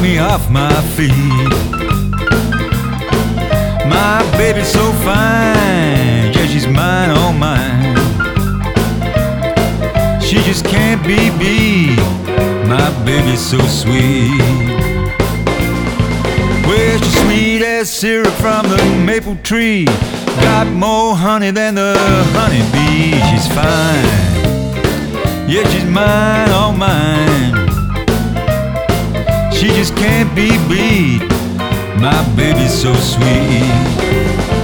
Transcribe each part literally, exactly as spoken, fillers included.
me off my feet. My baby's so fine, yeah, she's mine, all mine. She just can't be beat. My baby's so sweet. Well, she's sweet as syrup from the maple tree. Got more honey than the honeybee. She's fine, yeah, she's mine, all mine. She just can't be beat. My baby's so sweet.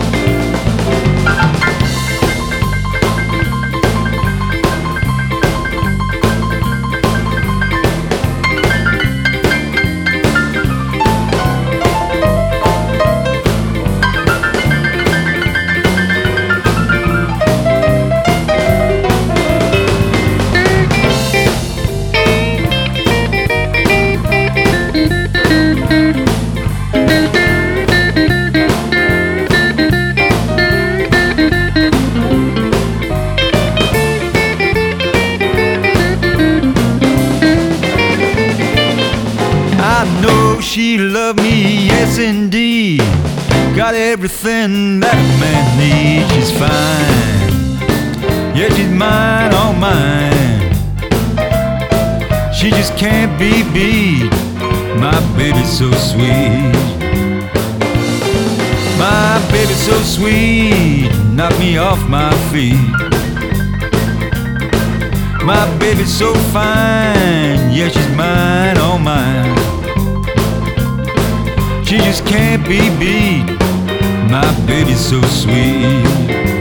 I know she loved me, yes indeed. Got everything that a man needs. She's fine, yeah, she's mine, all mine. She just can't be beat. My baby's so sweet. My baby's so sweet, knock me off my feet. My baby's so fine, yeah, she's mine, all mine. She just can't be beat. My baby's so sweet.